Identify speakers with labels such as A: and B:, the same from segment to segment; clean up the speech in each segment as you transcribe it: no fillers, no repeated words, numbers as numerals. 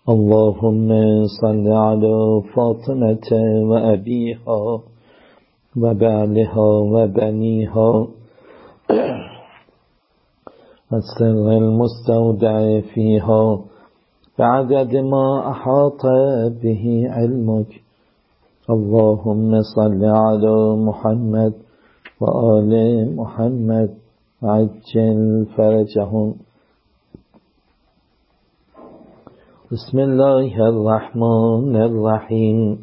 A: اللهم صل على فاطمة وأبيها وبعلها وبنيها والسر المستودع فيها بعدد ما أحاط به علمك. اللهم صل على محمد وآل محمد وعجل فرجهم. بسم الله الرحمن الرحیم.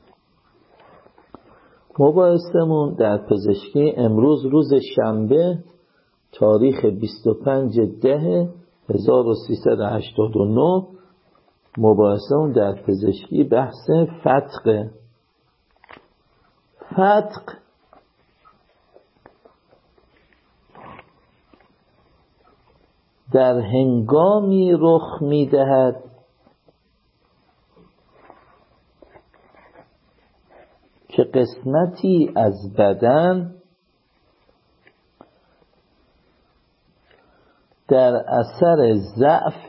A: مباحثمون در پزشکی امروز روز شنبه تاریخ 25/10/1389. مباحثمون در پزشکی بحث فتق. فتق در هنگامی رخ می‌دهد که قسمتی از بدن در اثر ضعف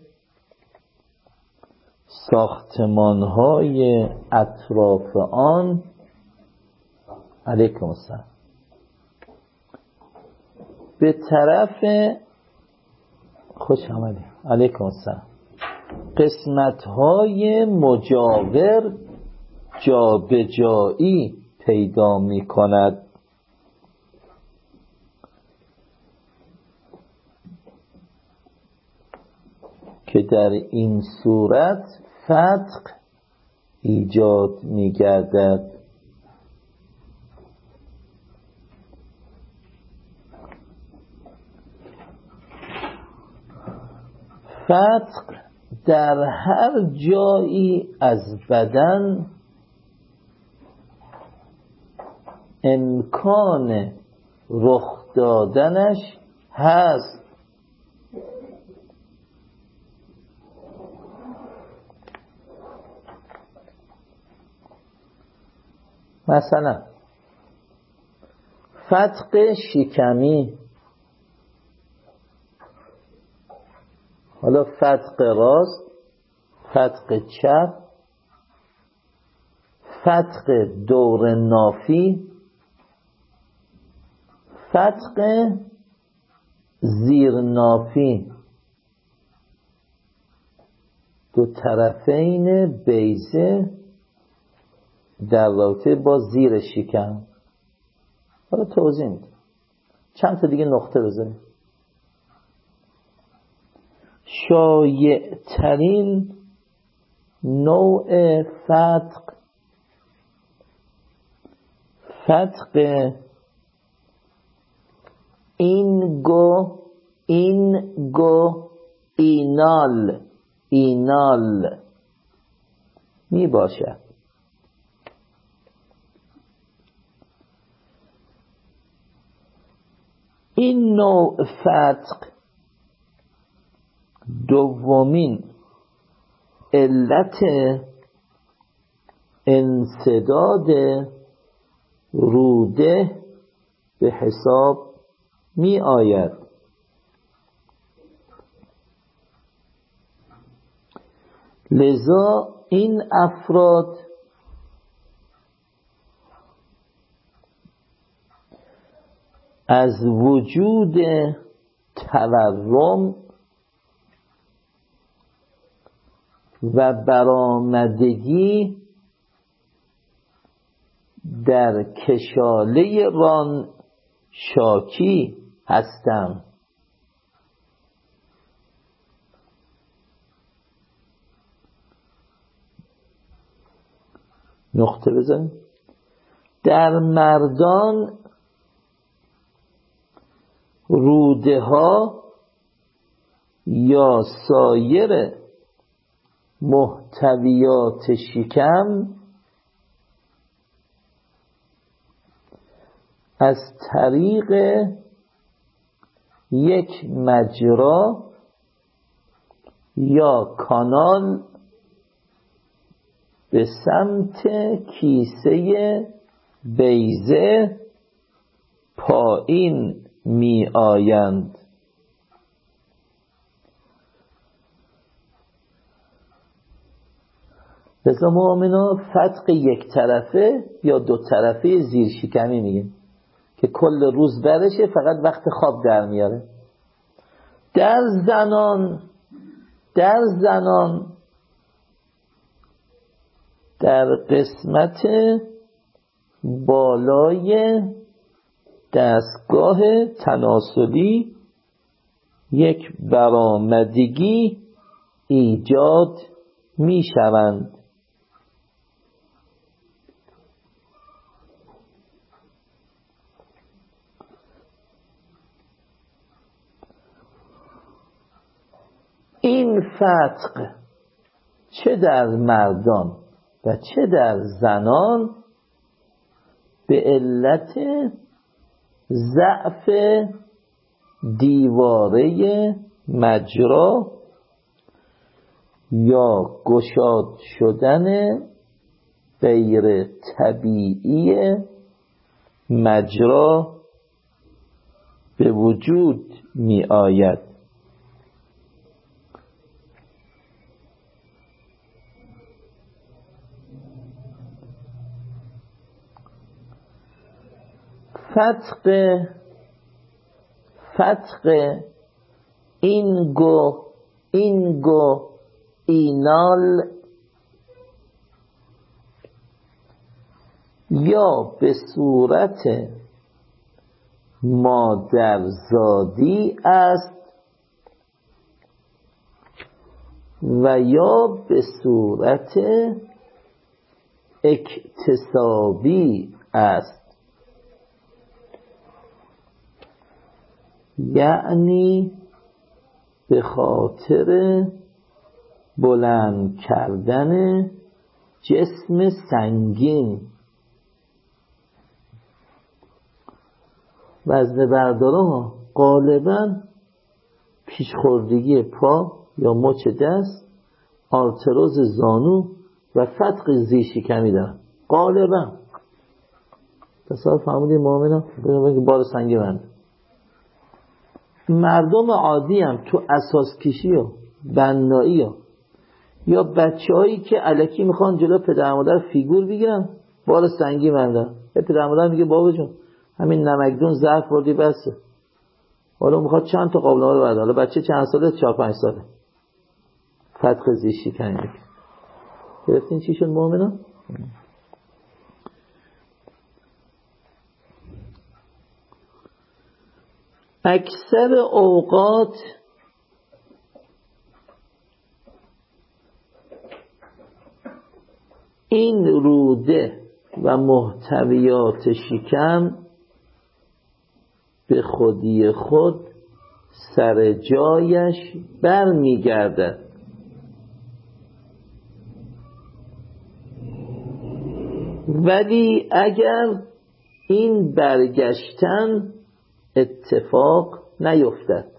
A: ساختمان‌های اطراف آن علیکم السلام به طرف خوش آمدید علیکم السلام قسمت‌های مجاور جابجایی پیدا می کند که در این صورت فتق ایجاد می گردد. فتق در هر جایی از بدن امکان رخ دادنش هست. مثلا فتق شکمی، حالا فتق راست، فتق چپ، فتق دور نافی، فتق زیر نافی، دو طرفین بیضه در رابطه با زیر شکم. حالا توضیح میدم، چند تا دیگه نقطه بذاریم. شایع ترین نوع فتق اینال می باشد. این نوع فتق دومین علت انسداد روده به حساب می آید. لذا این افراد از وجود تورم و برآمدگی در کشاله ران شاکی هستم. نقطه بزنیم. در مردان روده ها یا سایر محتویات شکم از طریق یک مجرا یا کانال به سمت کیسه بیضه پایین می آیند. لذا مؤمنا فتق یک طرفه یا دو طرفه زیر شکمی میگیم که کل روز برشه، فقط وقت خواب در میاره. در زنان در قسمت بالای دستگاه تناسلی یک برآمدگی ایجاد می شوند. این فتق چه در مردان و چه در زنان به علت ضعف دیواره مجرا یا گشاد شدن غیر طبیعی مجرا به وجود می آید. فتق اینگو اینال یا به صورت مادرزادی است و یا به صورت اکتسابی است، یعنی به خاطر بلند کردن جسم سنگین. وزن بردارا غالباً پیشخوردگی پا یا مچ دست، آرتروز زانو و فتق زیر شکمی دارن غالباً. تصور فهمیدیم مؤمنا؟ بگیم بار سنگین بند. مردم عادی هم تو اساس کشی و بنایی یا بچه هایی که الکی میخوان جلو پدر مادر فیگور بگیرن بار سنگی بندن، یه پدر مادر میگه بابا جون همین نمکدون ظرف خوردی بسه، حالا میخواد چند تا قابلمه رو برده، حالا بچه چند ساله؟ 4-5 ساله. فتق زیر شکمی میگه. گرفتین چی شد مؤمنا؟ اکثر اوقات این روده و محتویات شکم به خودی خود سر جایش بر می گردد، ولی اگر این برگشتن اتفاق نیفتد،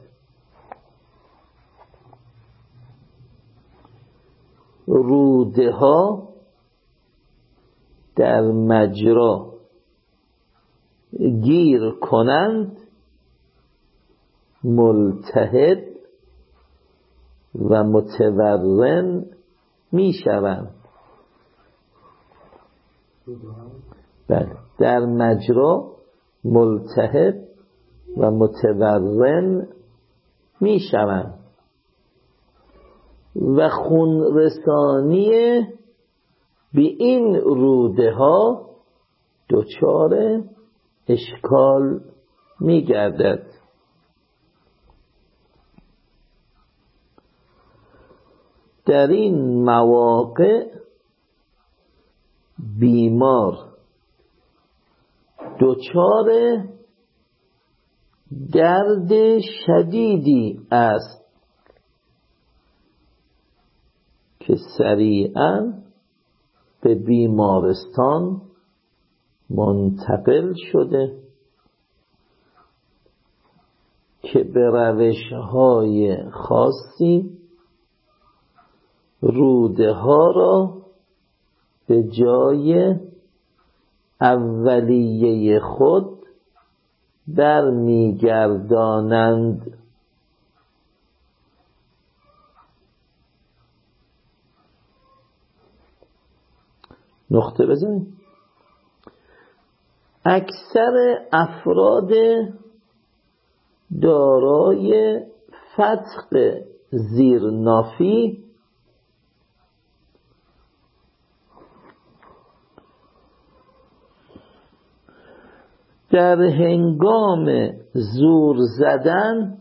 A: روده ها در مجرا گیر کنند، ملتهب و متورم می شوند. بله، در مجرا ملتهب و متورم می شوند و خون رسانی به این روده ها دچار اشکال می گردد. در این مواقع بیمار دچار درد شدیدی است که سریعاً به بیمارستان منتقل شده که به روش‌های خاصی روده ها را به جای اولیه خود برمیگردانند. نقطه بزنیم. اکثر افراد دارای فتق زیر نافی در هنگام زور زدن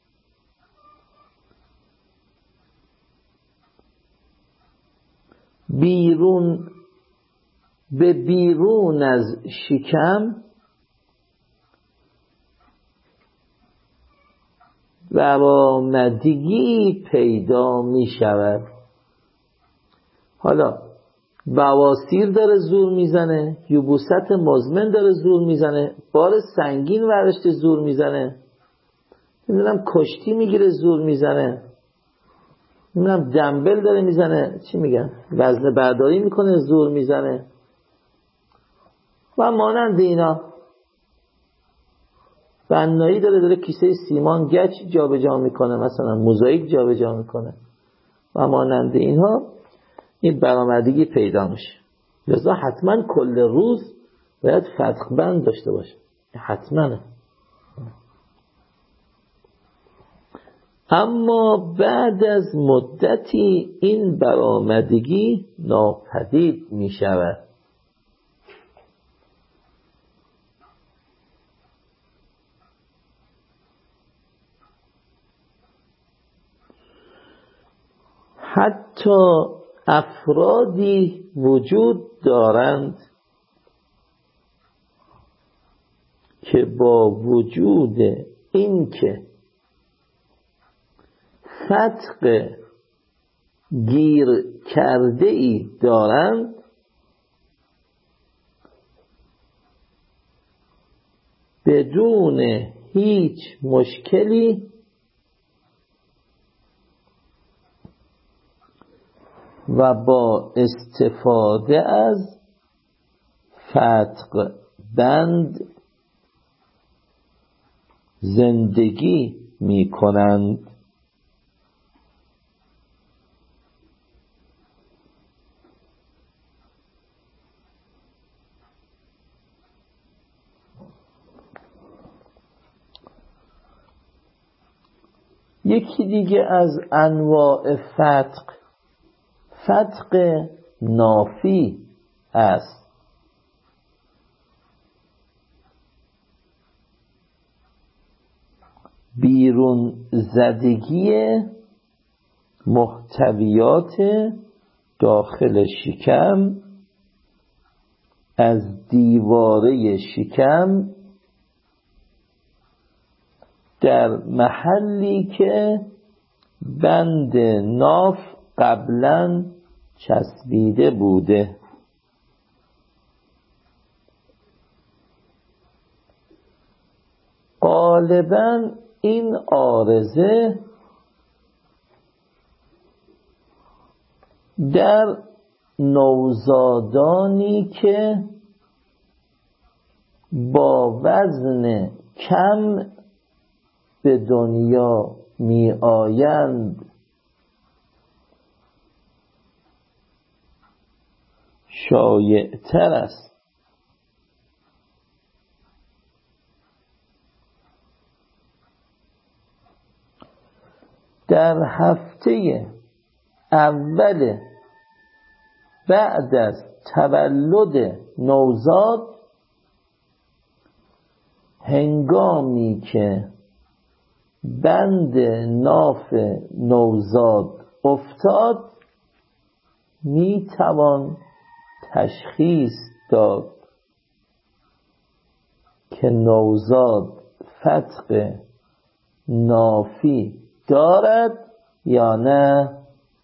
A: بیرون از شکم برآمدگی پیدا می شود. حالا بواسیر داره زور میزنه، یبوست مزمن داره زور میزنه، بار سنگین ورشته زور میزنه، نمیدونم کشتی میگیره زور میزنه، نمیدونم دنبل داره میزنه، چی میگن، وزن برداری میکنه زور میزنه و مانند اینا. بنایی داره کیسه سیمان گچ جابجا میکنه، مثلا موزاییک جابجا میکنه و مانند اینها، این برآمدگی پیدا میشه. لذا حتما کل روز باید فتق بند داشته باشه، حتما. اما بعد از مدتی این برآمدگی ناپدید میشود. حتی افرادی وجود دارند که با وجود اینکه فتق گیر کرده ای دارند، بدون هیچ مشکلی و با استفاده از فتق بند زندگی می کنند. یکی دیگه از انواع فتق نافی است. بیرون زدگی محتویات داخل شکم از دیواره شکم در محلی که بند ناف قبلا چسبیده بوده. غالباً این عارضه در نوزادانی که با وزن کم به دنیا می آیند شایع تر است. در هفته اول بعد از تولد نوزاد، هنگامی که بند ناف نوزاد افتاد، می توان تشخیص داد که نوزاد فتق نافی دارد یا نه.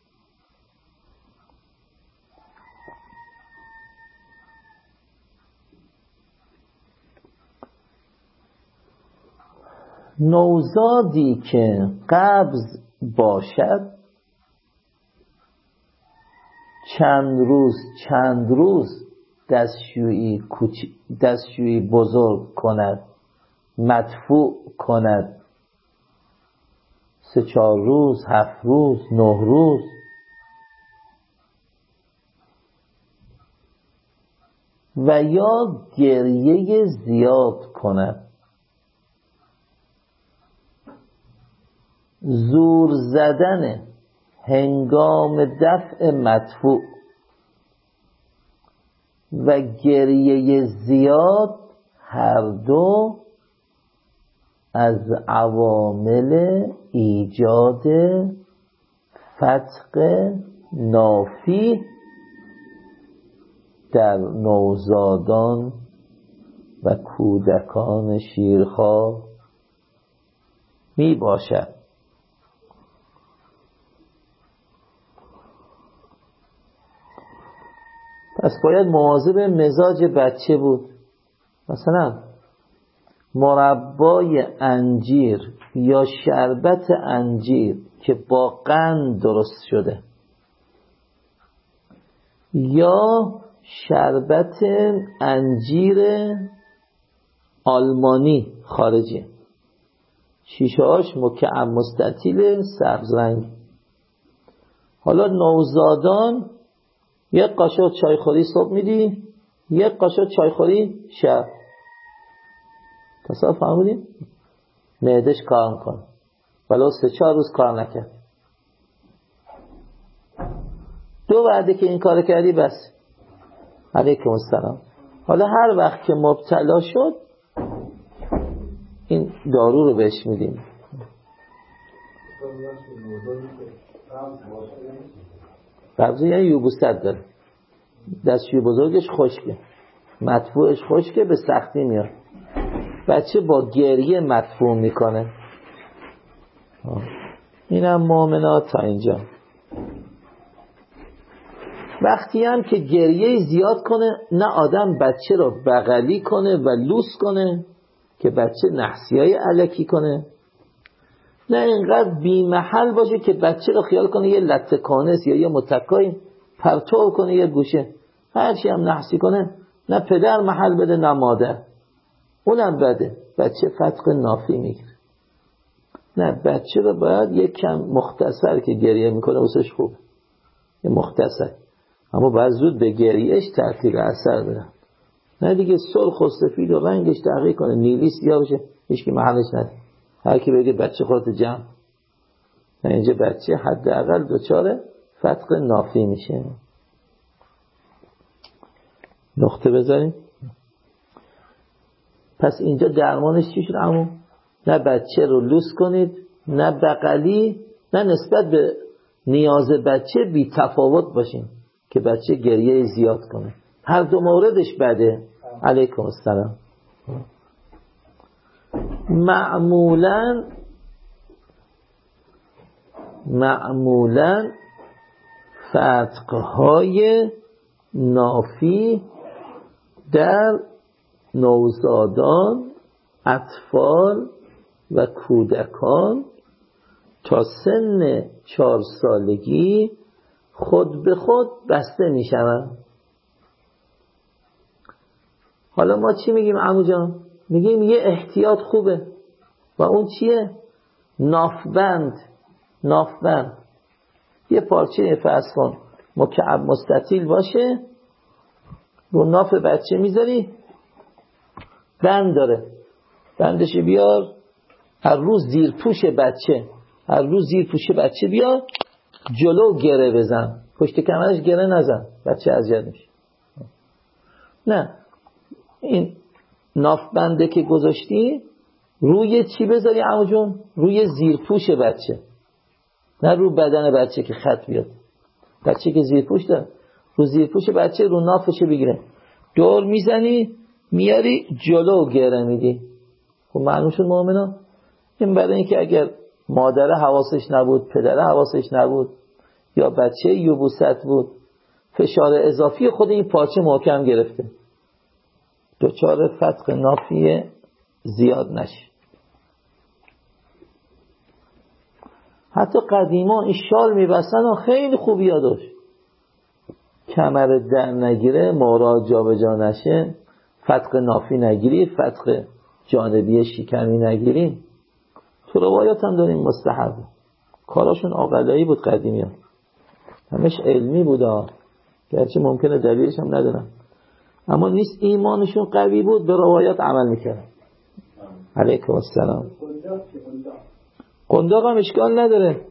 A: نوزادی که قبض باشد چند روز دستشویی بزرگ کند، مدفوع کند، 3-4 روز، 7 روز، 9 روز. و یا گریه زیاد کند، زور زدن هنگام دفع مدفوع و گریه زیاد هر دو از عوامل ایجاد فتق نافی در نوزادان و کودکان شیرخوار می باشد. پس باید مواظب مزاج بچه بود. مثلا مربای انجیر یا شربت انجیر که با قند درست شده یا شربت انجیر آلمانی خارجی، شیشه‌هاش مکعب مستطیل سبز رنگ. حالا نوزادان یک قاشق چایخوری صبح میدی، یک قاشق چایخوری شب. تصور فهمیدی؟ معده‌اش کار میکنه ولو 3-4 روز کار نکرد. 2 وعده که این کار کردی بس. علیکم السلام. حالا هر وقت که مبتلا شد این دارو رو بهش میدیم. قبضه یعنی یوبوست داره، دستشوی بزرگش خشکه، مدفوعش خشکه، به سختی میاد. بچه با گریه مدفوع میکنه. اینم مؤمنات تا اینجا. وقتی هم که گریه زیاد کنه، نه آدم بچه رو بغلی کنه و لوس کنه که بچه نحسیای الکی کنه، نه اینقدر بی محل باشه که بچه رو خیال کنه یه لطه کانس یا یه متکای پرتو کنه یه گوشه، هرچی هم نحسی کنه نه پدر محل بده نه مادر، اونم بده. بچه فتق نافی میگیره. نه، بچه رو باید یک کم مختصر که گریه میکنه واسش خوب، یه مختصر، اما باید زود به گریهش تأثیر اثر بده. نه دیگه سرخ و سفید و رنگش تغییر کنه، نیلی سیاه بشه، هیچ کی محلش نده. هر کی بگه بچه خودت جمع. نه، اینجا بچه حداقل دچار فتق نافی میشه. نقطه بذاریم. پس اینجا درمانش چی شد عمو؟ نه بچه رو لوس کنید، نه بغلی، نه نسبت به نیاز بچه بی تفاوت باشیم که بچه گریه زیاد کنه. هر دو موردش بده. علیکم السلام. معمولاً فتقهای نافی در نوزادان، اطفال و کودکان تا سن 4 سالگی خود به خود بسته می شوند. حالا ما چی میگیم عمو جان؟ میگیم یه احتیاط خوبه و اون چیه؟ نافبند. یه پارچه فرض کن مکعب مستطیل باشه، رو ناف بچه میذاری، بند داره، بندش بیار، هر روز زیر پوش بچه بیار، جلو گره بزن، پشت کمرش گره نزن، بچه اذیت میشه. نه، این ناف بنده که گذاشتی روی چی بذاری عمو جون؟ روی زیر پوش بچه، نه رو بدن بچه که خط بیاد. بچه که زیر پوش داره، رو زیر پوش بچه رو نافش بگیره، دور میزنی، میاری جلو گره میدی. خب معلوم شد مؤمنا. این برای اینکه اگر مادر حواسش نبود، پدر حواسش نبود، یا بچه یبوست بود، فشار اضافی خود این پارچه محکم گرفته، دچار فتق نافی زیاد نشه. حتی قدیما این شال میبستن و خیلی خوبی یادش، کمر در نگیره، مورا جا به جا نشه، فتق نافی نگیری، فتق جانبی شکمی نگیری. تو روایات هم داریم مستحب. کاراشون عاقلایی بود قدیمیان، همش علمی بودا، گرچه ممکنه دلیلش هم ندارم. اما نیست ایمانشون قوی بود به روایات عمل میکرد. علیکم السلام. قنداق هم اشکال نداره،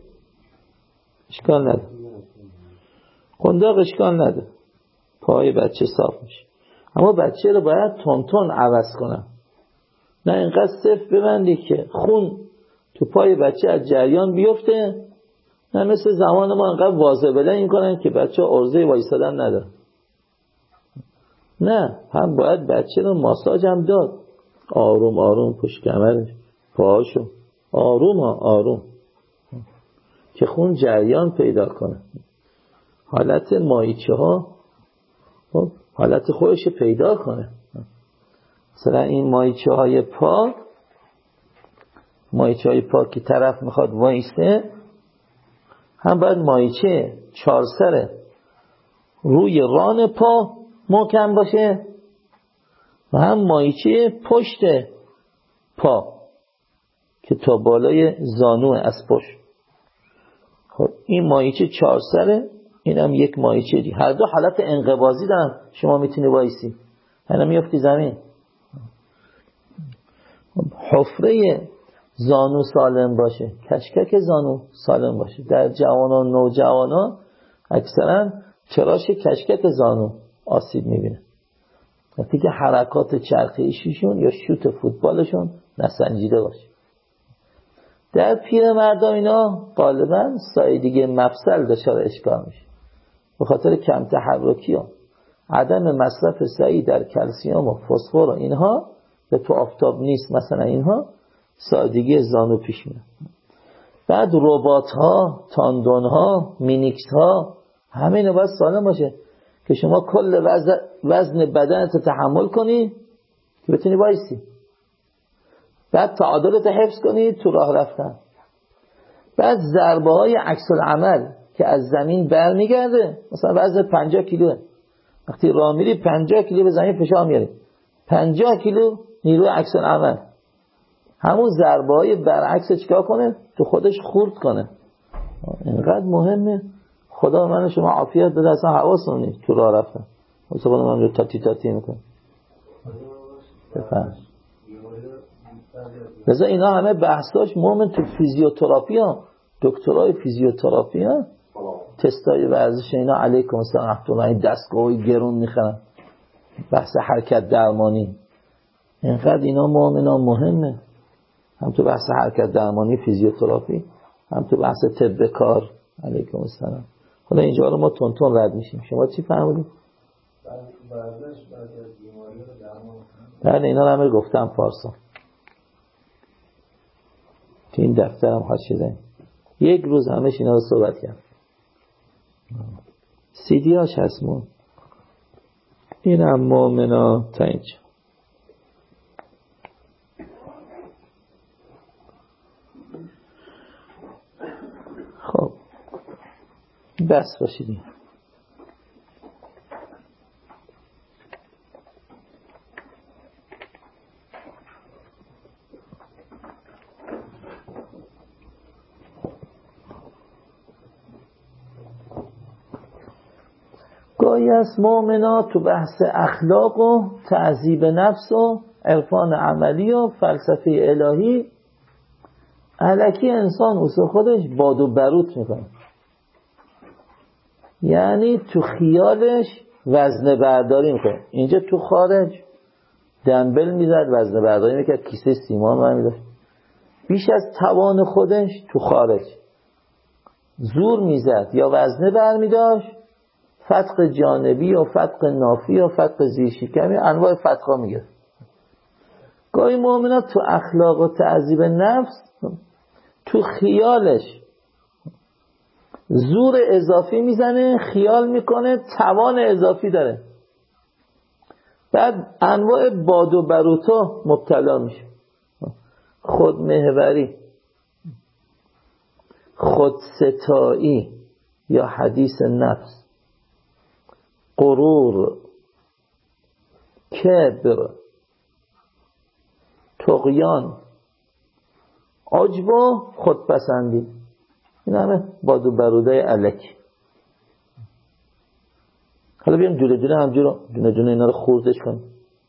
A: قنداق اشکال نداره، پای بچه صاف میشه. اما بچه رو باید تون عوض کنم، نه اینقدر صرف ببندی که خون تو پای بچه از جریان بیفته، نه مثل زمان ما اینقدر واضح بلند این کنن که بچه عرضه وایسادن نداره. نه، هم باید بچه رو ماساژ هم داد، آروم آروم پشت کمرش، پاهاشو آروم که خون جریان پیدا کنه. حالت مایچه ها حالت خودش پیدا کنه. مثلا این مایچه های پا که طرف میخواد وایسته، هم باید مایچه 4 سره روی ران پا محکم باشه و هم مایچه پشت پا که تا بالای زانو از پشت. خب این مایچه 4 سره، این هم یک مایچه دی. هر دو حالت انقباضی دارن، شما میتونی وایسی هنه میافتی زمین. حفره زانو سالم باشه، کشکک زانو سالم باشه. در جوانان نوجوانان اکثرا چراش کشکک زانو آسیب میبینه، وقتی که حرکات چرخشیشون یا شوت فوتبالشون نسنجیده باشه. در پیرمردا اینا غالبا سایه مفصل دچار اشکال میشه به خاطر کم تحرکی ها، عدم مصرف سعی در کلسیم و فسفر و اینها، به تو آفتاب نیست مثلا، اینها سادگی زانو پیش میاد. بعد رباط ها، تاندون ها، مینیکس ها، همه اینا باید سالم باشه که شما کل وزن بدنت تحمل کنی که بتونی وایسی. بعد تعادلت حفظ کنی تو راه رفتن. بعد ضربه های عکس العمل که از زمین برمیگرده، مثلا وزن 50 کیلوه، وقتی راه میری 50 کیلو به زمین فشار میاری، 50 کیلو نیروی عکس العمل، همون ضربه های برعکس چیکار کنه؟ تو خودش خورد کنه. اینقدر مهمه. خدا من شما عافیت بده، اصلا حواسم نیست تو راه رفتن، مثلا من رو تاتی میکنه. بفهم لذا اینا همه بحثاش مومن تو فیزیوتراپی ها، دکترای فیزیوتراپی ها، تستای ورزش اینا. علیکم السلام رحمت الله، این دستگاهی گرون میخرن، بحث حرکت درمانی. اینقدر اینا مومنا مهمه، هم تو بحث حرکت درمانی فیزیوتراپی، هم تو بحث طب کار. علیکم السلام. حالا اینجا رو ما تون رد میشیم. شما چی فهمیدید؟ بله اینا رو همه گفتم پارسا که این دفترم حاشیه، یک روز همش اینا رو صحبت کرد. سیدیاش هستمون این هم مومنا تا اینجا. خب بس باشیدیم. گاهی از مؤمنا تو بحث اخلاق و تعذیب نفس و عرفان عملی و فلسفه الهی الکی انسان اوسه خودش باد و بروت میکنه، یعنی تو خیالش وزنه برداری میکنه. اینجا تو خارج دنبل میزد، وزنه برداری میکرد، کیسه سیمان رو میداشت بیش از توان خودش. تو خارج زور میزد یا وزنه برمیداشت، فتق جانبی و فتق نافی و فتق زیرشکمی، انواع فتقا میگه. گاهی مؤمنات تو اخلاق و تعذیب نفس تو خیالش زور اضافی میزنه، خیال میکنه توان اضافی داره، بعد انواع باد و بروتا مبتلا میشه. خودمحوری، خودستایی یا حدیث نفس، غرور، کبر، طغیان، عجب و خودپسندی. این همه باد و برودای الکی. حالا بیام دونه دونه همجور دونه دونه اینا رو خوردش کنیم.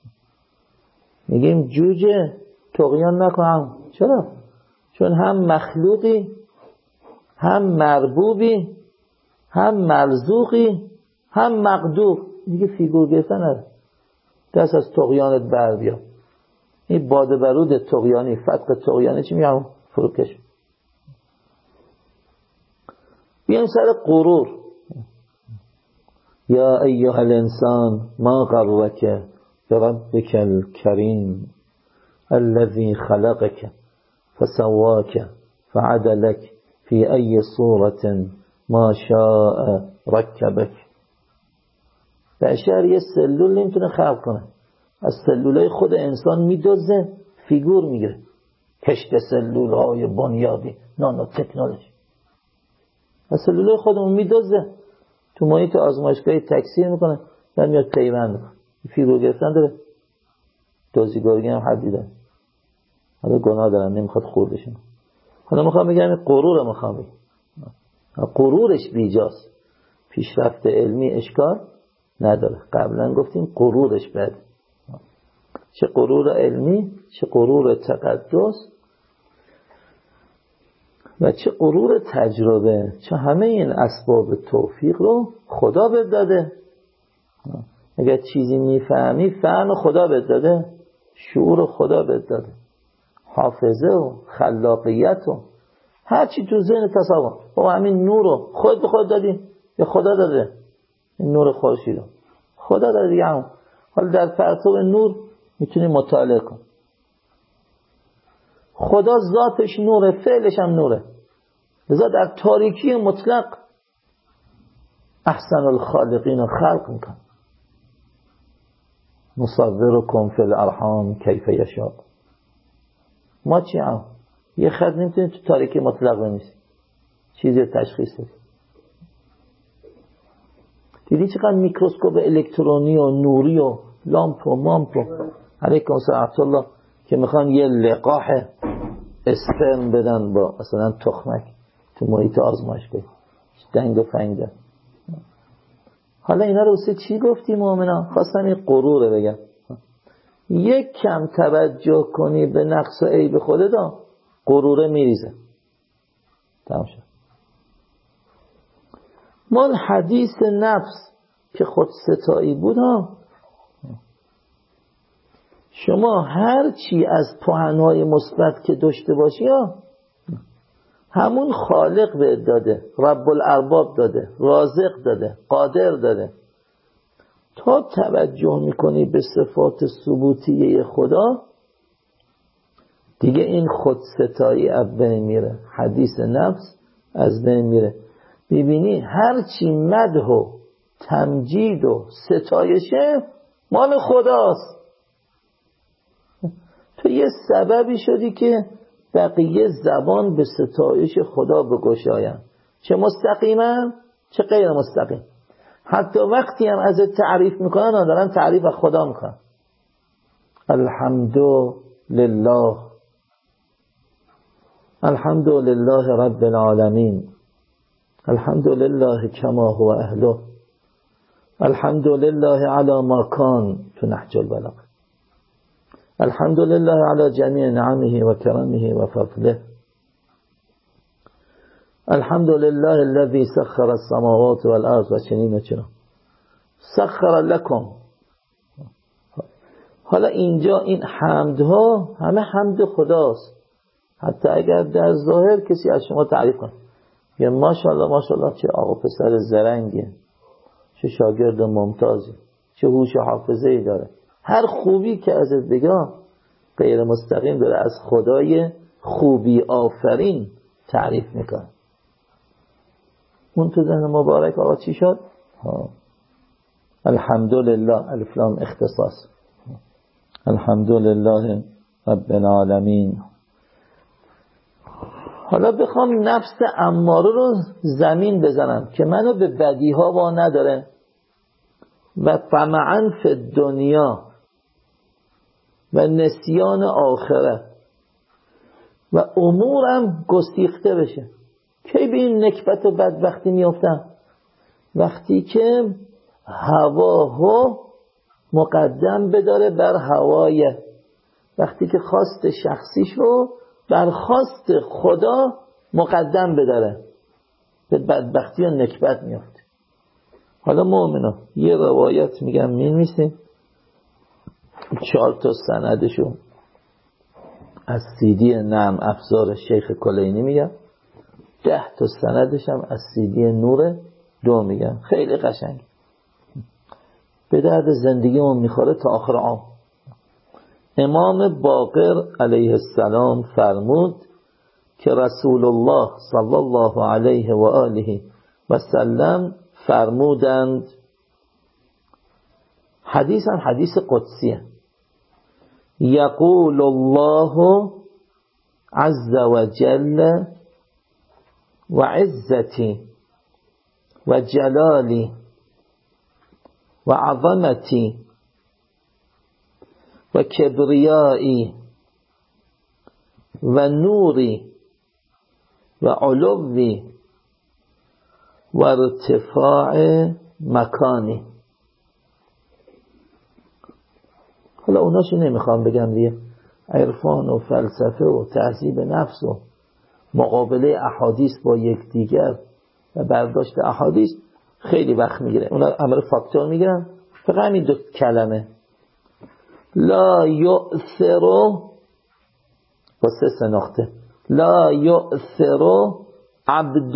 A: میگیم جوجه طغیان نکنم. چرا؟ چون هم مخلوقی، هم مربوبی، هم مرزوقی، هم مقدور. دیگه فیگور گرفتن نداره. دست از طغیانت بر بیا. این باد برود طغیانی، فتق طغیانی چی میگم؟ فروکش. بیایم سر غرور. یا ایها الانسان ما غرک بربک الکریم الذی خلقک فسواک فعدلک فی ای صورة ما شاء رکبک. بشر یه سلول نمیتونه خلق کنه، از سلولای خود انسان میدوزه فیگور میگیره. کشت سلولهای بنیادی نانو تکنولوژی از سلولای خودمون میدوزه، تو محیط آزمایشگاهی تکثیر میکنه، بعد میاد پیوند میکنه. فیگور گرفتن داره، دزدیگاری هم حدی داره. حالا گناه دارن نمیخواد خوردشون. حالا میخوام بگم غرور، میخوام بگم غرورش بیجاست. پیشرفت علمی اشکال نداره. قبلا گفتیم غرورش بده، چه غرور علمی، چه غرور تقدس و چه غرور تجربه. چه همه این اسباب توفیق رو خدا بهت داده. اگر چیزی میفهمی، فهم خدا بهت داده، شعور خدا بهت داده، حافظه و خلاقیت و هر چی تو ذهن تصور. با همین نور رو خود به خود دادی یا خدا داده؟ این نور خورشید رو خدا داده دیگه. هم حالا در پرتو نور میتونی مطالعه کن. خدا ذاتش نوره، فعلش هم نوره. لذا در تاریکی مطلق احسن الخالقین خلق میکن. مصورکم فی الارحام کیف یشاء. ما چی هم؟ یه خط نمیتونی تو تاریکی مطلق بنویسی، چیزی تشخیص بدی. دیدی چقدر میکروسکوپ الکترونی و نوری و لامپ و مامپ و علیکم السلام الله که میخوان یه لقاح اسپرم بدن با مثلا تخمک تو محیط آزمایشگاه، دنگ و فنگ. حالا اینا رو واسه چی گفتی مؤمنا؟ خواستم این غروره بگم. یک کم توجه کنی به نقص و عیب خودت، غروره میریزه. تمام شد. مال حدیث نفس که خود ستایی بود شما هر چی از پوهن‌های مثبت که داشته باشی همون خالق بهت داده، رب الارباب داده، رازق داده، قادر داده. تا توجه میکنی به صفات ثبوتیه خدا، دیگه این خودستایی از بین میره، حدیث نفس از بین میره. ببینی هر چی مدح و تمجید و ستایشه مال خداست. تو یه سببی شدی که بقیه زبان به ستایش خدا بگشاین، چه مستقیما چه غیر مستقیم. حتی وقتی هم از تعریف میکنن دارن تعریف از خدا میکنن. الحمد لله، الحمد لله رب العالمین، الحمد لله کما هو اهله، الحمد لله علی ما کان تو نهج البلاغه، الحمد لله علی جمیع نعمه و کرمه و فضله، الحمد لله الذي سخر السماوات والارض و چنین سخر لكم. حالا اینجا این حمدها همه حمد خداست. حتی اگر در ظاهر کسی از شما تعریف کنه یا ماشاءالله ماشاءالله چه آقا پسر زرنگه، چه شاگرد ممتازی، چه هوش و حافظه‌ای داره، هر خوبی که ازت بگم غیر مستقیم داره از خدای خوبی آفرین تعریف میکنه. اون تو ذهن مبارک آقا چی شد؟ الحمدلله، الف لام اختصاص، الحمدلله رب العالمین. حالا بخوام نفس اماره رو زمین بزنم که منو به بدیها وا نداره و طمعا فی الدنیا و نسیان آخرت و امورم گسیخته بشه. کی به این نکبت و بدبختی میافتم؟ وقتی که هواه مقدم بداره بر هوای، وقتی که خواست شخصیشو بر خواست خدا مقدم بداره به بدبختی و نکبت میافته. حالا مؤمنا یه روایت میگم می‌نویسیم 4 تا سندشو از سیدی نعم افزار شیخ کلینی میگم، 10 تا سندش هم از سیدی نور 2 میگم، خیلی قشنگ به درد زندگیمون میخوره تا آخر عام. امام باقر علیه السلام فرمود که رسول الله صلی الله علیه و آله و سلم فرمودند، حدیث هم حدیث قدسیه، یقول الله عز و جل و عزتی و جلالی و عظمتی و کبریایی و نوری و علوی و ارتفاع مکانی. حالا اوناشو نمیخوام بگم دیگه، عرفان و فلسفه و تهذیب نفس و مقابله احادیث با یکدیگر و برداشت احادیث خیلی وقت میگیره، اونا عمل فاکتور میگیرن. فقط همین 2 کلمه لا یؤثر با 3 نقطه، لا یؤثر عبد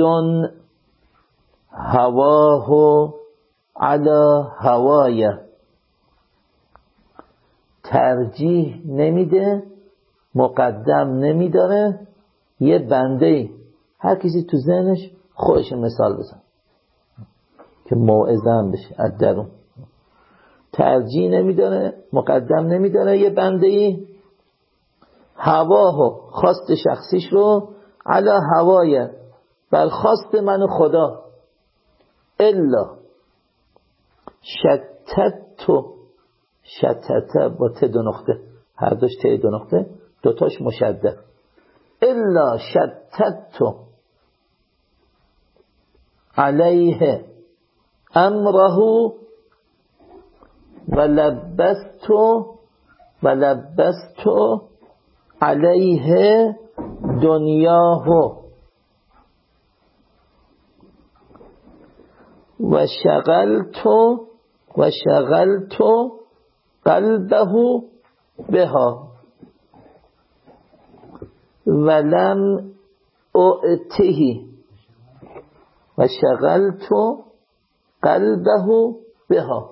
A: هواه علی هوایه، ترجیح نمیده، مقدم نمیداره یه بنده، هر کسی تو ذهنش خودش مثال بزن که موعظه هم بشه از درون، ترجیح نمیداره، مقدم نمیداره یه بنده هواه خواست شخصیش رو علی هوایه بر خواست من خدا، الا شتت با 2 نقطه، هر دوش 2 نقطه، 2 تاش مشدد، الا شتت علیه امره و لبست علیه دنیاه و شغلت قلبه بها ولم اعته و شغلت قلبه بها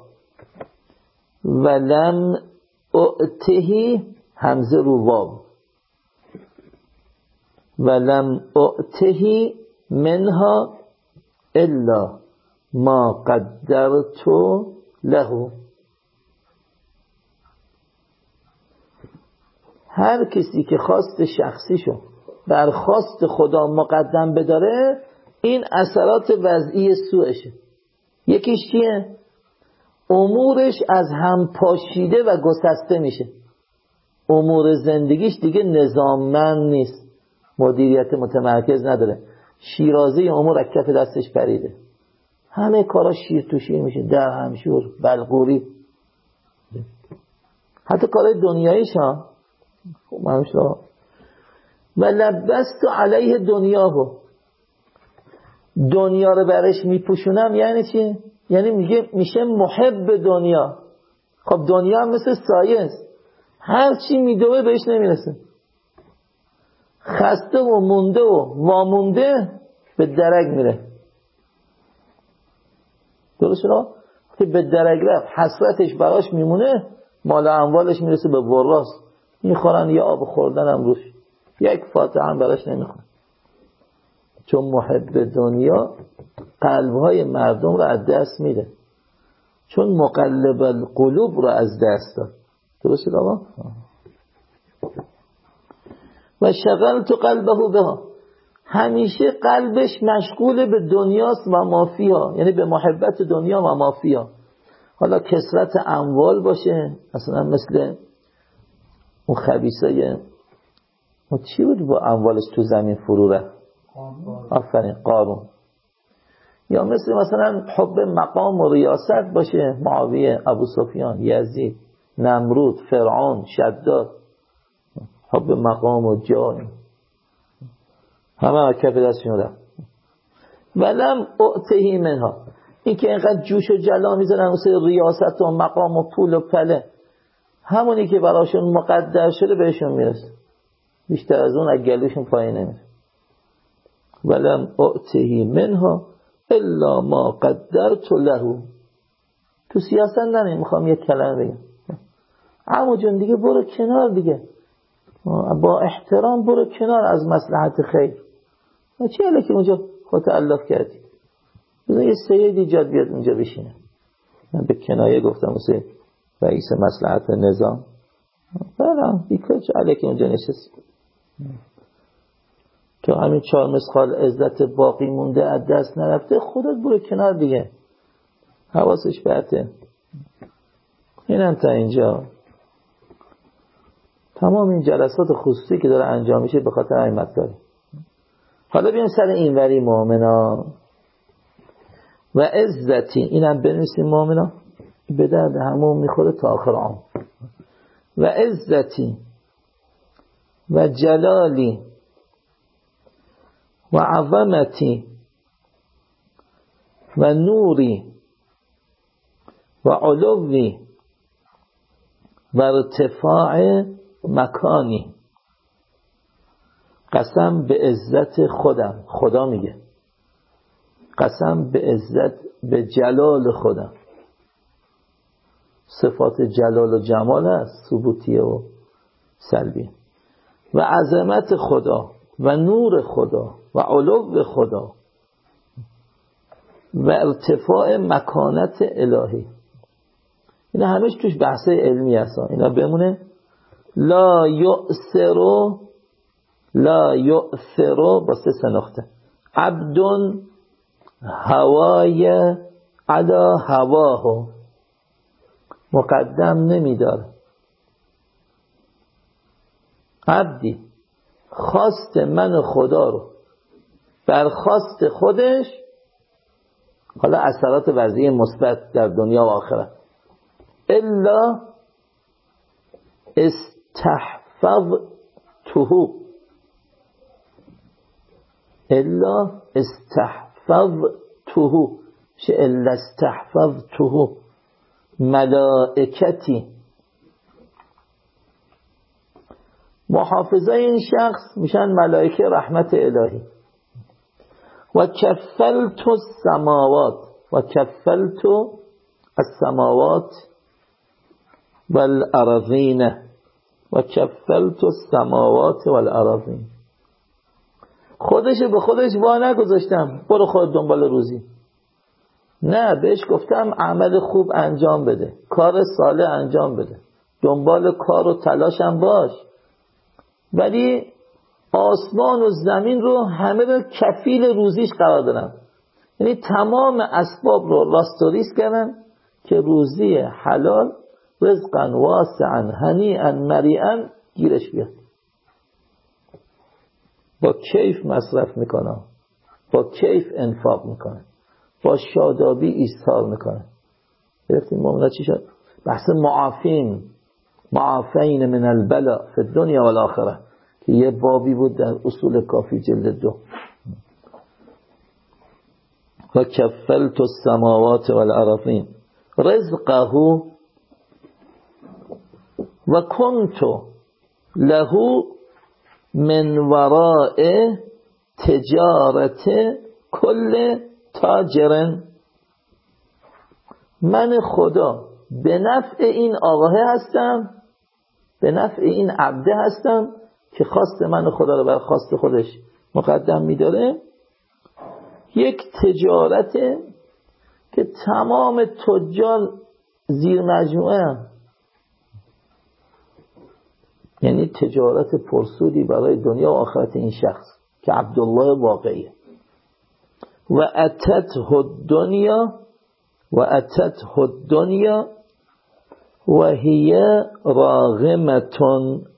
A: ولم اعته همزه رو واو ولم اعته منها الا ما قدرت له. هر کسی که خواست شخصیشو بر خواست خدا مقدم بداره، این اثرات وضعی سوءشه. یکیش چیه؟ امورش از هم پاشیده و گسسته میشه، امور زندگیش دیگه نظاممند نیست، مدیریت متمرکز نداره، شیرازه امور از کف دستش پریده، همه کارا شیر تو شیر میشه، در همشور بلغوری، حتی کارهای دنیاییش ها. و لبست علیه دنیاهو، دنیا رو برش میپوشونم. یعنی چی؟ یعنی میشه محب دنیا. خب دنیا هم مثل سایه است، هر چی میدوه بهش نمیرسه، خسته و مونده و وامونده به درک میره. درست شد؟ که به درک رفت حسرتش براش میمونه، مال اموالش میرسه به وراث، میخورن یه آب خوردن هم روش، یک فاتحه هم براش نمیخورن. چون محب دنیا قلبهای مردم رو از دست میده، چون مقلب القلوب رو از دست داد. درست شد آقا؟ و شغلت قلبه بها، همیشه قلبش مشغول به دنیاست و مافیا، یعنی به محبت دنیا و مافیا. حالا کثرت اموال باشه، مثلا مثل اون خبیثای چی بود با اموالش تو زمین فرو رفت؟ آفرین، قارون. یا مثلا حب مقام و ریاست باشه، معاویه، ابو سفیان، یزید، نمرود، فرعون، شداد، حب مقام و جای همه کف دستشون رفت. ولم اعطهی منها، این که اینقدر جوش و جلا میزنن واسه ریاست و مقام و پول و پله، همونی که براشون مقدر شده بهشون میرسه، بیشتر از اون اگلشون پایین نمیره. ولم اعطهی منها الا ما قدرت له. تو سیاست نه، میخوام یک کلمه بگم، عمو جون دیگه برو کنار دیگه، با احترام برو کنار از مصلحت خیر. چه حالا که اونجا خود تألف کردی، بذار یه سید ایجاد بیاد اونجا بشینه. من به کنایه گفتم واسه رئیس مصلحت نظام، برام دیگه چه حالا که اونجا نشست که همین 4 مسخال عزت باقی مونده از دست نرفته، خودت برو کنار دیگه، حواسش بهته. اینم تا اینجا تمام این جلسات خصوصی که داره انجام میشه به خاطر این مطلبه. حالا بیایم سر اینوری مؤمنا و عزتی، اینم بنویسیم مؤمنا، به درد همون میخوره تا آخر عام. و عزتی و جلالی و عظمتی و نوری و علوی و ارتفاع مکانی، قسم به عزت خودم، خدا میگه قسم به عزت به جلال خودم، صفات جلال و جمال هست، ثبوتیه و سلبی، و عظمت خدا و نور خدا و علو خدا و ارتفاع مکانت الهی. اینا همش توش بحثه علمی هست، اینا بمونه. لا یؤثر با 3 نقطه عبد هوای علی هواه، مقدم نمیداره عبدی خواست من خدا رو بر خواست خودش، حالا اثرات وضعی مثبت در دنیا و آخرت، الا استحفظته، الا استحفظته، چه الا استحفظته، ملائکتی محافظای این شخص میشن ملائکه رحمت الهی. و کفلت السماوات، و کفلت السماوات والارضین، و کفلت السماوات والارضین، خودش به خودش وا نگذاشتم برو خود دنبال روزی، نه، بهش گفتم عمل خوب انجام بده، کار صالح انجام بده، دنبال کار و تلاشم باش، ولی آسمان و زمین رو همه رو کفیل روزیش قرار دادم، یعنی تمام اسباب رو راستوریس کردم که روزی حلال، رزقا واسعا هنیئا مریئا گیرش بیاد. با کیف مصرف میکنه، با کیف انفاق میکنه، با شادابی ایثار میکنه. گرفتیم مومنه چی شد؟ بحث معافین من البلا فی الدنیا والآخره که یه بابی بود در اصول کافی جلد 2. و کفلت السماوات والارضین رزقه و کنت له من وراء تجارت کل تاجر، من خدا به نفع این آقاه هستم، به نفع این عبده هستم که خواست من خدا رو بر خواست خودش مقدم می‌داره. یک تجارت که تمام تجار زیر مجموعه هم، یعنی تجارت پرسودی برای دنیا و آخرت این شخص که عبدالله واقعیه. و اتته الدنیا و هی راغمتون،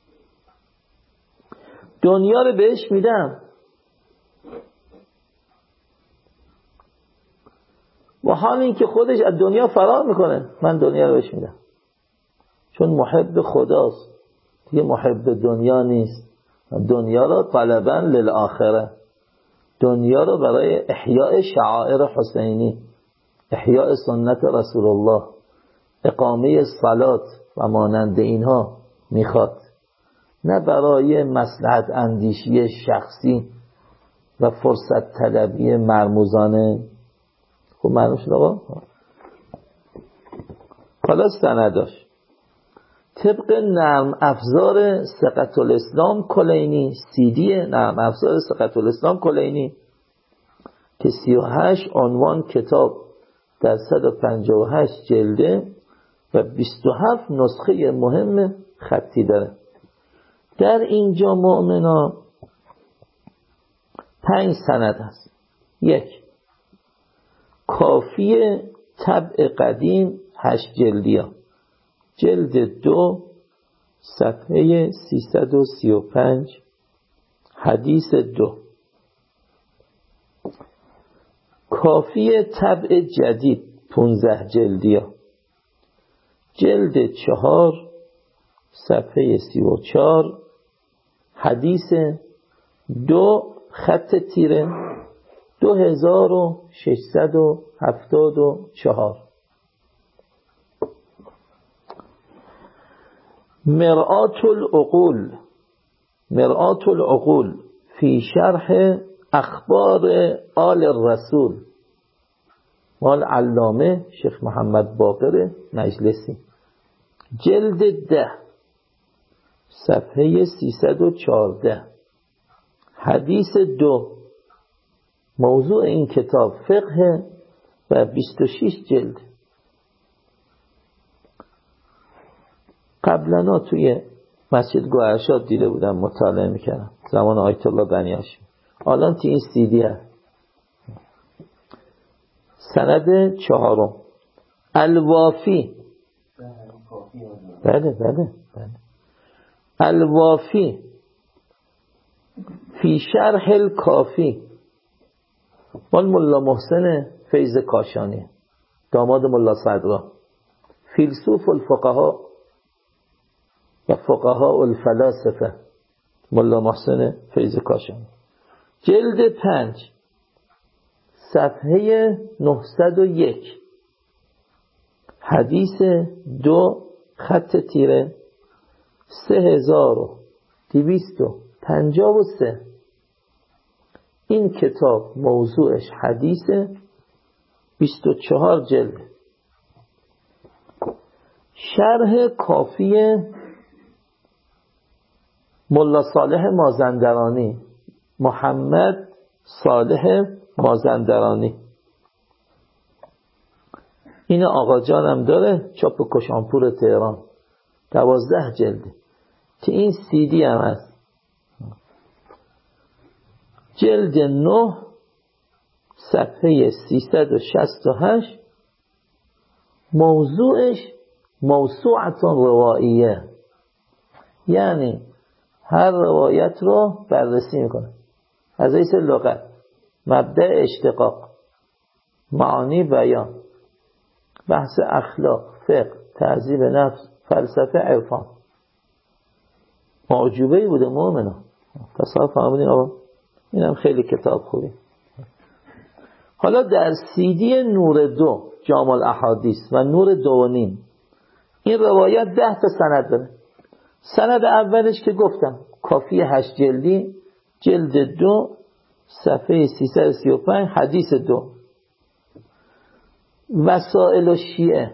A: دنیا رو بهش میدم با حال این که خودش از دنیا فرار میکنه، من دنیا رو بهش میدم، چون محب خداست دیگه، محب دنیا نیست. دنیا رو طلباً للآخره، دنیا رو برای احیاء شعائر حسینی، احیاء سنت رسول الله، اقامه صلات و مانند اینها میخواد، نه برای مصلحت اندیشی شخصی و فرصت طلبی مرموزانه. خب معلوم شد آقا. حالا سنداش طبق نرم افزار ثقة الاسلام کلینی، CD نرم افزار ثقة الاسلام کلینی که 38 عنوان کتاب در 158 جلده و 27 نسخه مهم خطی داره. در اینجا مؤمنا 5 سند هست. 1 کافی طبع قدیم 8 جلدیه، جلد 2 صفحه 335 حدیث 2. کافی طبع جدید 15 جلدیه، جلد 4 صفحه 34 حدیث 2 خط تیره 2674. مرآة العقول فی شرح اخبار آل الرسول مال علامه شیخ محمد باقر مجلسی، جلد 10 صفحه 314 حدیث 2. موضوع این کتاب فقه و 26 جلد. قبلا توی مسجد گوهرشاد دیده بودم، مطالعه میکردم زمان آیت الله بنی هاشمی. الان تو این CD هست. سند 4 الوافی. بله الوافی فی شرح الکافی مال ملا محسن فیض کاشانی، داماد ملا صدرا، فیلسوف الفقهاء و فقهاء الفلاسفه، ملا محسن فیض کاشانی، جلد 5 صفحه 901 حدیث 2 خط تیره 3253. این کتاب موضوعش حدیث 24 جلد. شرح کافی ملا صالح مازندرانی، محمد صالح مازندرانی، این آقا جانم داره، چاپ کشانپور تهران، 12 جلد. که این CD هم هست، جلد 9 صفحه 368. موضوعش موسوعه روائیه، یعنی هر روایت رو بررسی میکنه از حیث لغت، مبدأ اشتقاق، معانی بیان، بحث اخلاق، فقه، تهذیب نفس، فلسفه، عرفان. معجوبه‌ای بوده مؤمنا. تصور فهمیدین آقا؟ اینم خیلی کتاب خوبی. حالا در CD نور 2 جامع الاحادیث و نور 2.5 این روایت 10 تا سند داره. سند اولش که گفتم کافی 8 جلدی، جلد 2 صفحه 335 حدیث 2. وسائل الشیعه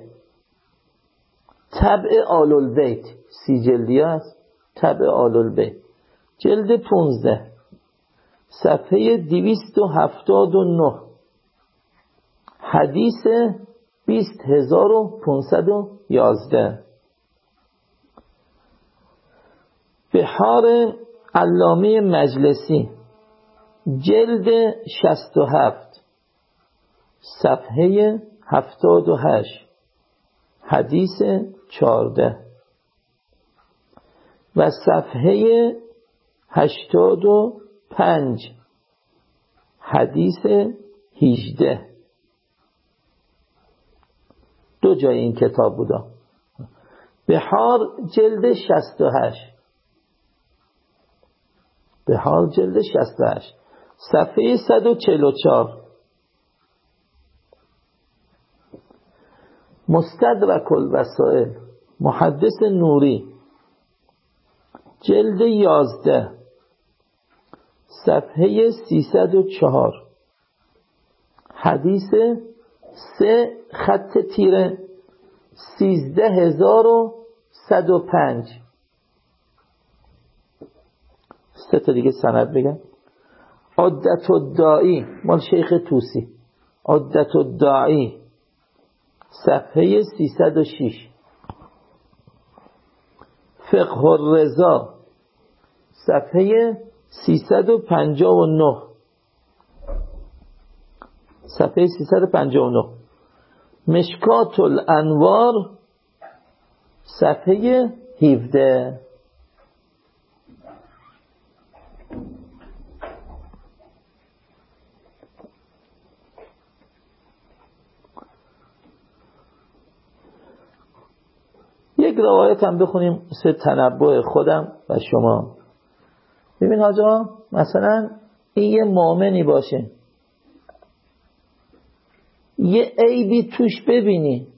A: طبع آل البیت 30 جلدی است، طبع آل البیت، جلد 15 صفحه 279 حدیث 20511. بحار علامه مجلسی، جلد 67 صفحه 78 حدیث 14 و صفحه 85 حدیث 18. جای این کتاب بودا. بحار جلد 68، بحار جلد 68 صفحه 144. مستدرک الوسائل محدث نوری جلد 11 صفحه 304 حدیث 3 خط تیره 13105. سه تا دیگه سند بگم. عدت الداعی مال شیخ طوسی، عدت الداعی صفحه 306. فقه الرضا صفحه 359، صفحه 359. مشکات الانوار صفحه 17. یک روایت هم بخونیم سه تنبؤ خودم و شما. ببین حاجا، مثلا این یه مؤمنی باشه، یه عیبی توش ببینی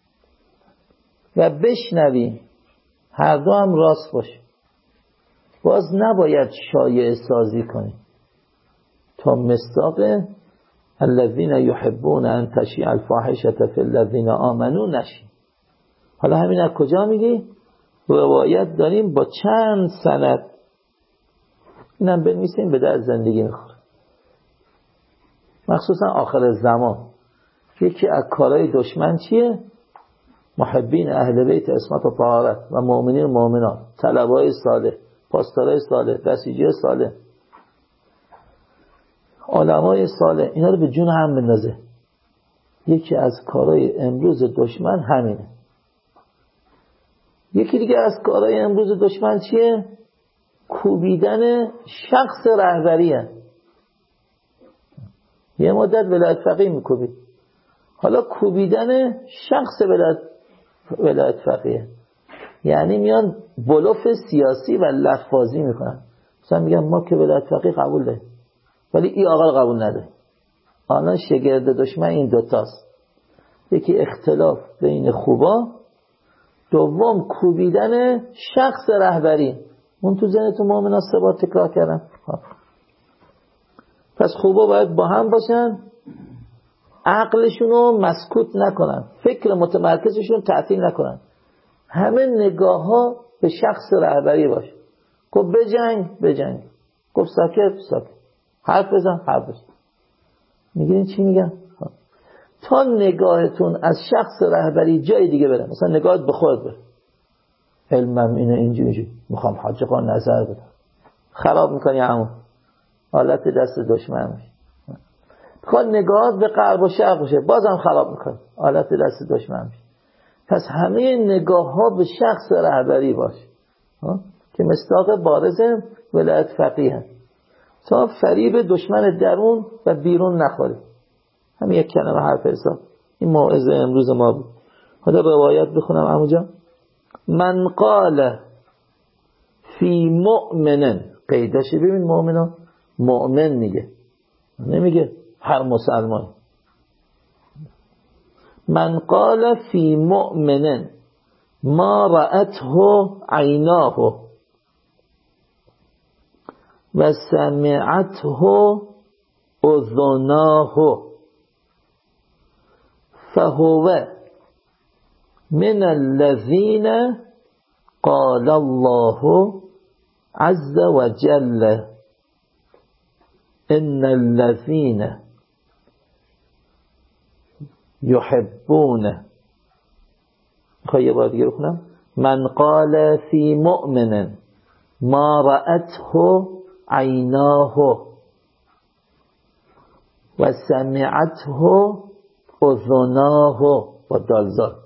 A: و بشنوی، هر دو هم راست باشه، باز نباید شایعه سازی کنی تا مصداق الذین یحبون ان تشیع الفاحشه فی الذین آمنوا نشی. حالا همین از کجا میگی؟ روایت داریم با چند سند، اینم بنویسیم به در زندگی میخوره. مخصوصا آخر زمان یکی از کارهای دشمن چیه؟ محبین اهل بیت عصمت و طهارت و مؤمنین و مؤمنات، طلبای صالح، پاسدارای صالح، بسیجی صالح، علمای صالح، اینا رو به جون هم بندازه. یکی از کارهای امروز دشمن همینه. یکی دیگه از کارهای امروز دشمن چیه؟ کوبیدن شخص رهبریه. یه مدت ولایت فقیه میکوبید، حالا کوبیدن شخص ولایت فقیه. یعنی میان بلوف سیاسی و لفظی میکنن، مثلا میگن ما که ولایت فقیه قبول داریم ولی این آقا رو قبول نداریم. آنها شگرد دشمن این دوتاست، یکی اختلاف بین خوبا، دوم کوبیدن شخص رهبری. اون تو ذهنتون مؤمنان سه بار تکرار کردم. پس خوبا باید با هم باشن، عقلشون رو مسکوت نکنن، فکر متمرکزشون تعطیل نکنن، همه نگاه ها به شخص رهبری باشه. گفت بجنگ، گفت ساکت، حرف بزن. میگین چی میگن؟ تا نگاهتون از شخص رهبری جای دیگه بره، مثلا نگاهت به خودت بره، علمم اینه اینجوری میخوام حاج قان نظر بدم، خراب میکنی همون حالت دست دشمن میشه. میخواد نگاهت به غرب و شرق باشه، بازم خراب میکنی، حالت دست دشمن میشه. پس همه نگاه ها به شخص رهبری باشه که مصداق بارز ولایت فقیه، تا فریب دشمن درون و بیرون نخوری. همین یک کلمه حرف حساب. این موعظه امروز ما بود. حالا روایت بخونم عموجا. من قال فی مؤمنن، قیداشی ببین، مؤمنان مؤمن میگه، نمیگه هر مسلمان. من قال فی مؤمنن ما رأته عیناه و سمعته اذناه فهو من الذين قال الله عز وجل ان الذين يحبون. خواهی بار دیگه بخونم. من قال فی مؤمن ما رأته عیناه و سمعته اذناه و دالزار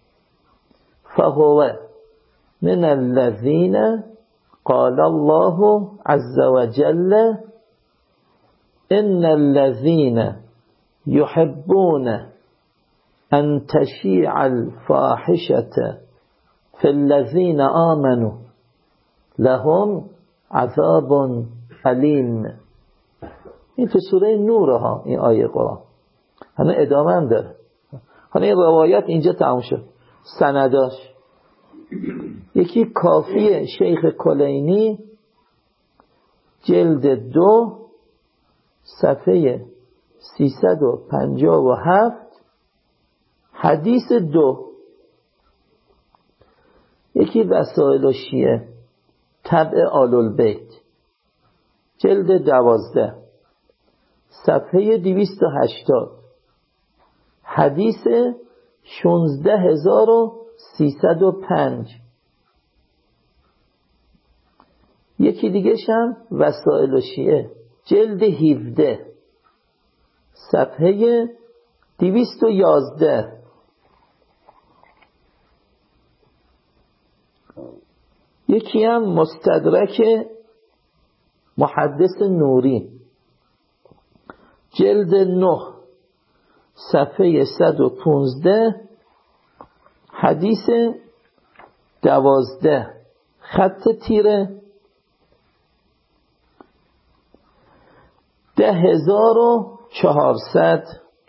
A: فهو من الذين قال الله عز وجل ان الذين يحبون ان تشیع الفاحشة فی الذین آمنوا لهم عذاب علیم. این تو سوره نور ها، این آیه قرآن همه ادامه هم داره. حالا این روایت اینجا تموم شد. سنداش یکی کافی شیخ کلینی جلد 2 صفحه 357 حدیث 2. یکی وسائل الشیعه طبع آل البیت جلد 12 صفحه 280 حدیث 16305. یکی دیگه هم وسائل الشیعه جلد 17 صفحه 211. یکی هم مستدرک محدث نوری جلد 9 صفحه 115 حدیث 12 خط تیره 10400.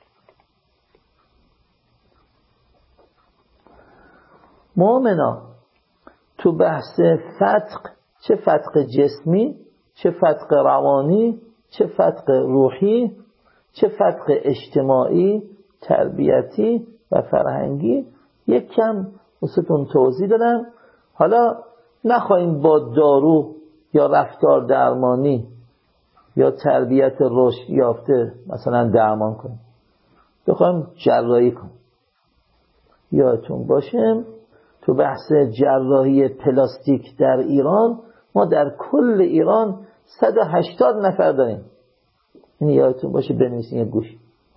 A: مؤمنا تو بحث فتق، چه فتق جسمی، چه فتق روانی، چه فتق روحی، چه فتق اجتماعی، تربیتی و فرهنگی، یک کم واسهتون توضیح دادم. حالا نخواهیم با دارو یا رفتار درمانی یا تربیت رشد یافته مثلا درمان کنیم، بخوایم جراحی کنیم. یادتون باشه تو بحث جراحی پلاستیک در ایران ما در کل ایران 180 نفر داریم. این یادتون باشه، بنویسین یه گوش.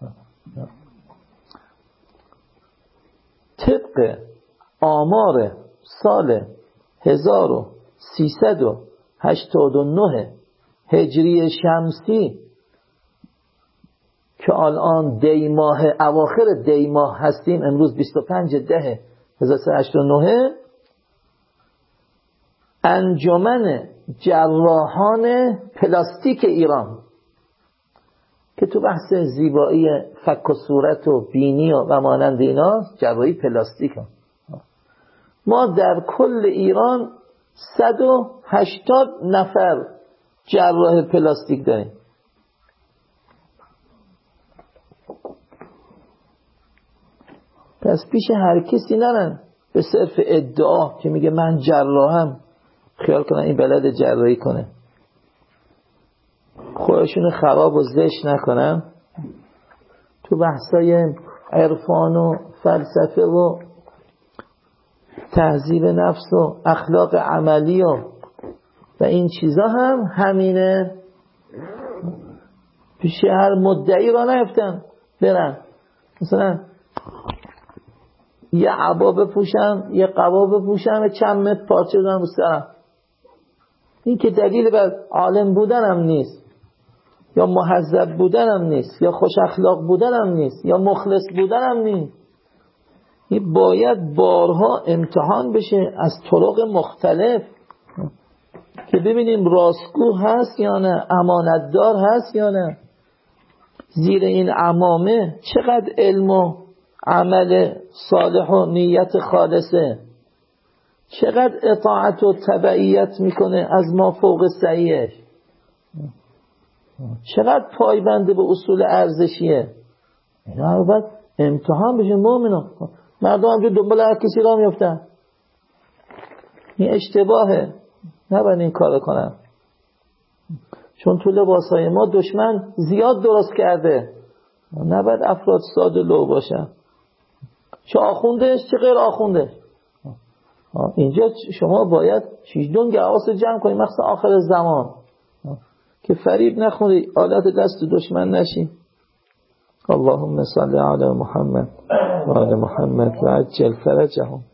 A: طبق آمار سال 1389 هجری شمسی که الان دی ماه، اواخر دی ماه هستیم، امروز 25/10/1389، انجمن جراحان پلاستیک ایران که تو بحث زیبایی فک و صورت و بینی و مانند اینا جراحی پلاستیک هم. ما در کل ایران 180 نفر جراح پلاستیک داریم. پس پیش هر کسی نرن به صرف ادعا که میگه من جراحم خیال کنن این بلد جراحی کنه، خودشون خراب و زشت نکنن. تو بحثای عرفان و فلسفه و تهذیب نفس و اخلاق عملی و این چیزا هم همینه. پیش هر مدعی را نیفتن برن مثلا یه عبا بپوشن، یه قبا بپوشن، چند متر پارچه بزنن رو سرم. این که دلیل بر عالم بودن هم نیست، یا مهذب بودن هم نیست، یا خوش اخلاق بودن هم نیست، یا مخلص بودن هم نیست. این باید بارها امتحان بشه از طرق مختلف که ببینیم راستگو هست یا نه، امانتدار هست یا نه، زیر این عمامه چقدر علم و عمل صالح و نیت خالصه، چقدر اطاعت و تبعیت میکنه از ما فوق سعیش، چقدر پایبنده به اصول ارزشیه. اینا رو باید امتحان بشه. مؤمنان مردم هم که دنبال هر کسی را میفتن، این اشتباهه، نباید این کار کنن. چون تو لباسای ما دشمن زیاد درست کرده، نباید افراد ساده لو باشن، چه آخوندش چه غیر آخوندش. اینجا شما باید شیشدون حواس جمع کنید، مخصوصا آخر زمان، که فریب نخونید، آلت دست دشمن نشید. اللهم صل علی محمد و آل محمد و عجل فرجهم.